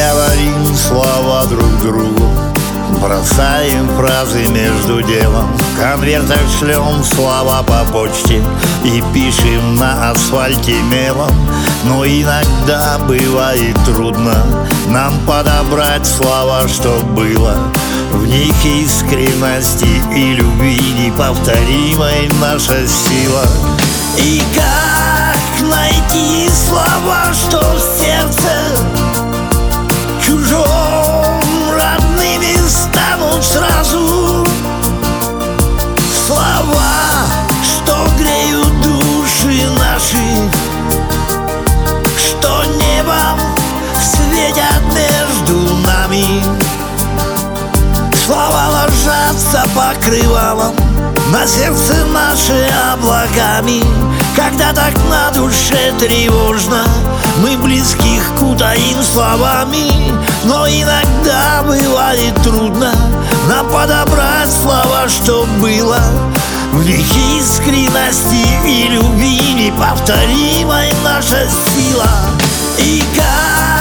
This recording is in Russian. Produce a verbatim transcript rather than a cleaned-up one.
говорим слова друг другу, бросаем фразы между делом. В конвертах шлем слова по почте и пишем на асфальте мелом. Но иногда бывает трудно нам подобрать слова, что было. В них искренности и любви неповторимой наша сила. И как найти слова, что в сердце чужом родными станут сразу? Слова, что греют души наши, что небом светят между нами. Слова ложатся покрывалом на сердце наше облаками. Когда так на душе тревожно, мы близких кутаим словами. Но иногда бывает трудно нам подобрать слова, что было. В них искренности и любви неповторимой наша сила. И как